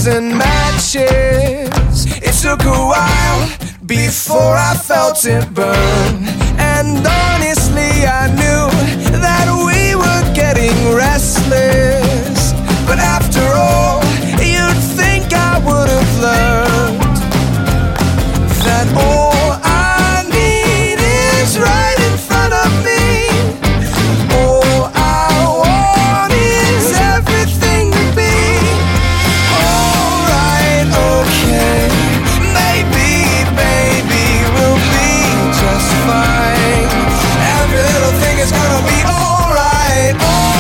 and matches. It took a while before I felt it burn. And honestly I knew that we were getting restless. But after all, you'd think I would have learned that all I need is right in front of me. All I want is everything to be alright, okay. Maybe, baby, we'll be just fine. Every little thing is gonna be alright,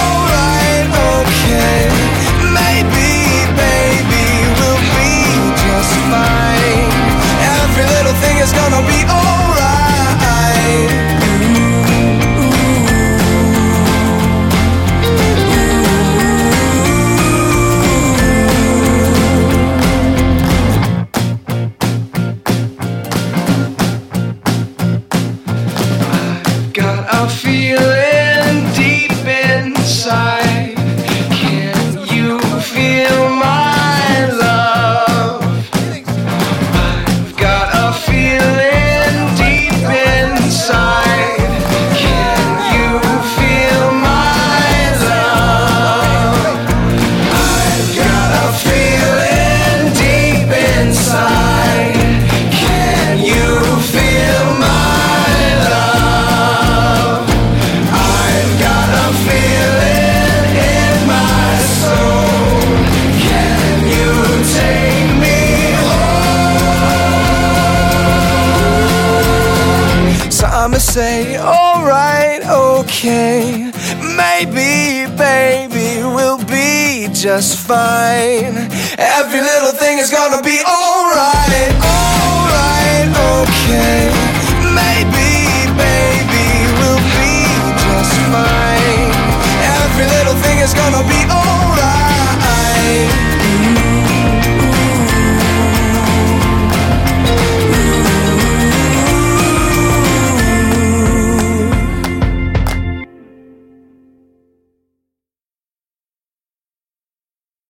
okay. Maybe, baby, we'll be just fine. Every little thing is gonna be alright. Got a feeling deep inside. Can you feel my love? I've got a feeling deep inside. Can you feel my love? I've got a feeling deep inside. Can you feel my love? I've got a feeling in my soul. Can you take me home? So I'ma say, alright, okay. Maybe, baby, we'll be just fine. Every little thing is gonna be alright, okay. Maybe, baby, we'll be just fine. Every little thing is gonna be alright.